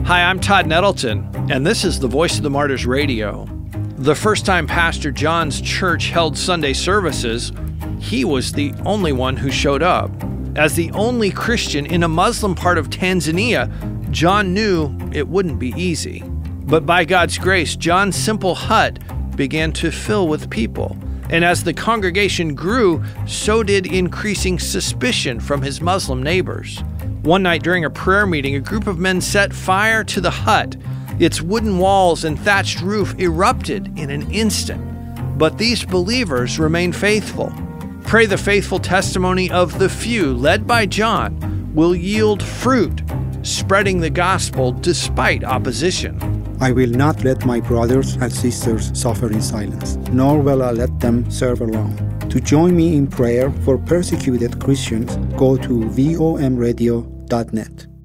Hi, I'm Todd Nettleton, and this is the Voice of the Martyrs Radio. The first time Pastor John's church held Sunday services, he was the only one who showed up. As the only Christian in a Muslim part of Tanzania, John knew it wouldn't be easy. But by God's grace, John's simple hut began to fill with people. And as the congregation grew, so did increasing suspicion from his Muslim neighbors. One night during a prayer meeting, a group of men set fire to the hut. Its wooden walls and thatched roof erupted in an instant. But these believers remained faithful. Pray the faithful testimony of the few, led by John, will yield fruit, spreading the gospel despite opposition. I will not let my brothers and sisters suffer in silence, nor will I let them serve alone. To join me in prayer for persecuted Christians, go to vomradio.net.